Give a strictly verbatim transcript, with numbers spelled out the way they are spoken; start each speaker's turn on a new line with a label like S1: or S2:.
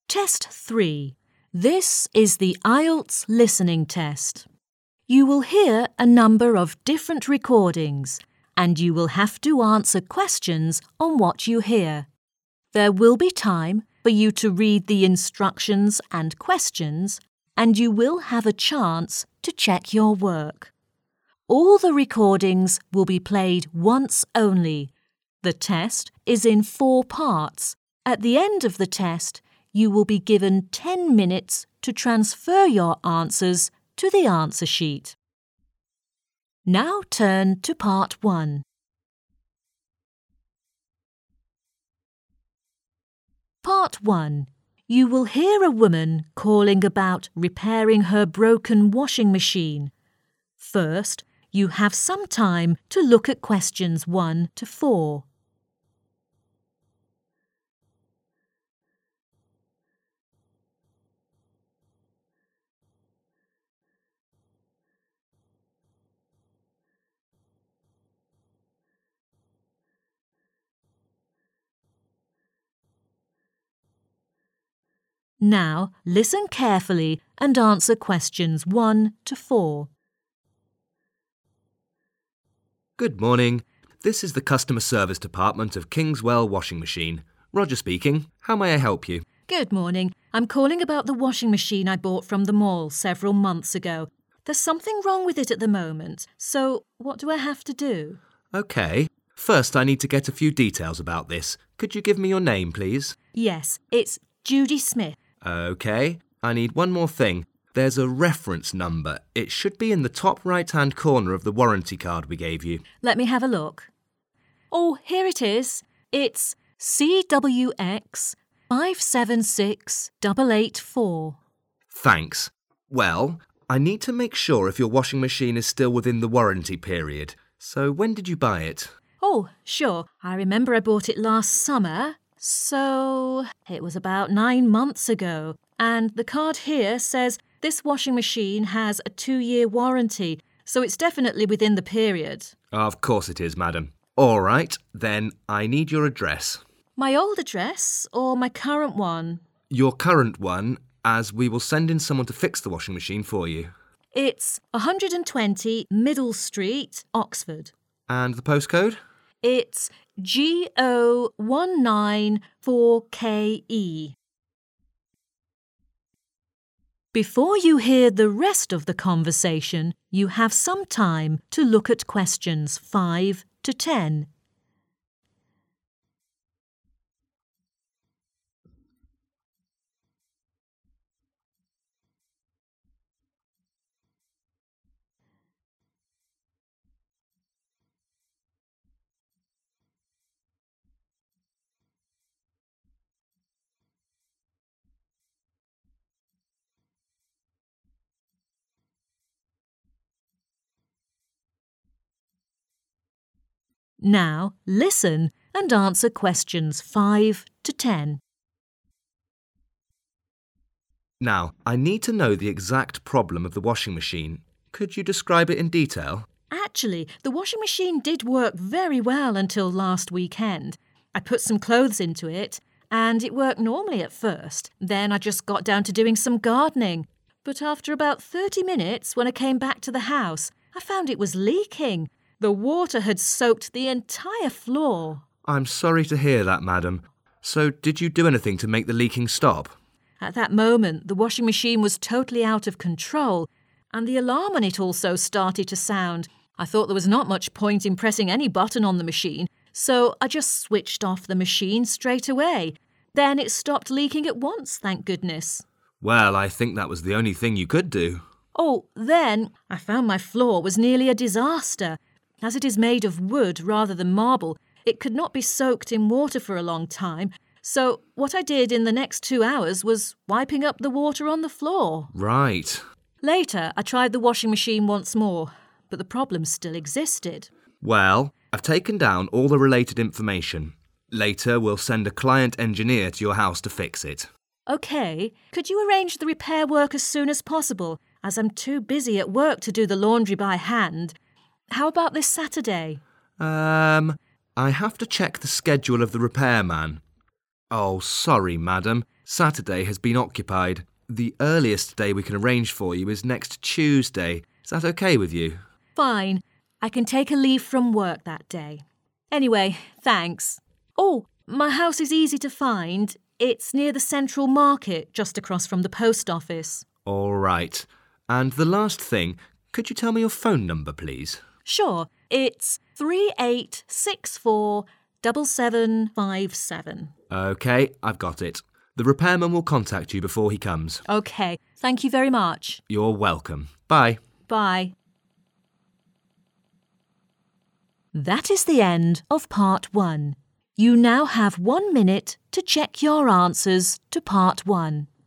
S1: Test three. This is the I E L T S listening test. You will hear a number of different recordings and you will have to answer questions on what you hear. There will be time for you to read the instructions and questions, and you will have a chance to check your work. All the recordings will be played once only. The test is in four parts. At the end of the test, you will be given ten minutes to transfer your answers to the answer sheet. Now turn to part one. Part one. You will hear a woman calling about repairing her broken washing machine. First, you have some time to look at questions one to four. Now, listen carefully and answer questions one to four.
S2: Good morning. This is the customer service department of Kingswell Washing Machine. Roger speaking. How may I help you?
S1: Good morning. I'm calling about the washing machine I bought from the mall several months ago. There's something wrong with it at the moment, so what do I have to do?
S2: OK. First, I need to get a few details about this. Could you give me your name, please?
S1: Yes, it's Judy Smith.
S2: OK. I need one more thing. There's a reference number. It should be in the top right-hand corner of the warranty card we gave you.
S1: Let me have a look. Oh, here it is. It's C W X five seven six eight eight four.
S2: Thanks. Well, I need to make sure if your washing machine is still within the warranty period. So when did you buy it?
S1: Oh, sure. I remember I bought it last summer. So it was about nine months ago. And the card here says this washing machine has a two-year warranty, so it's definitely within the period.
S2: Of course it is, madam. All right, then I need your address.
S1: My old address or my current one?
S2: Your current one, as we will send in someone to fix the washing machine for you.
S1: It's one hundred twenty Middle Street, Oxford.
S2: And the postcode?
S1: It's G O one nine four K E. Before you hear the rest of the conversation, you have some time to look at questions five to ten. Now, listen and answer questions five to ten.
S2: Now, I need to know the exact problem of the washing machine. Could you describe it in detail?
S1: Actually, the washing machine did work very well until last weekend. I put some clothes into it and it worked normally at first. Then I just got down to doing some gardening. But after about thirty minutes, when I came back to the house, I found it was leaking. The water had soaked the entire floor.
S2: I'm sorry to hear that, madam. So did you do anything to make the leaking stop?
S1: At that moment, the washing machine was totally out of control, and the alarm on it also started to sound. I thought there was not much point in pressing any button on the machine, so I just switched off the machine straight away. Then it stopped leaking at once, thank goodness.
S2: Well, I think that was the only thing you could do.
S1: Oh, then I found my floor was nearly a disaster. As it is made of wood rather than marble, it could not be soaked in water for a long time. So what I did in the next two hours was wiping up the water on the floor.
S2: Right.
S1: Later, I tried the washing machine once more, but the problem still existed.
S2: Well, I've taken down all the related information. Later, we'll send a client engineer to your house to fix it.
S1: OK, could you arrange the repair work as soon as possible, as I'm too busy at work to do the laundry by hand? How about this Saturday?
S2: Um, I have to check the schedule of the repairman. Oh, sorry, madam. Saturday has been occupied. The earliest day we can arrange for you is next Tuesday. Is that okay with you?
S1: Fine. I can take a leave from work that day. Anyway, thanks. Oh, my house is easy to find. It's near the Central Market, just across from the post office.
S2: All right. And the last thing, could you tell me your phone number, please?
S1: Sure. It's three eight six four seven seven five seven.
S2: OK, I've got it. The repairman will contact you before he comes.
S1: OK. Thank you very much.
S2: You're welcome. Bye.
S1: Bye. That is the end of part one. You now have one minute to check your answers to part one.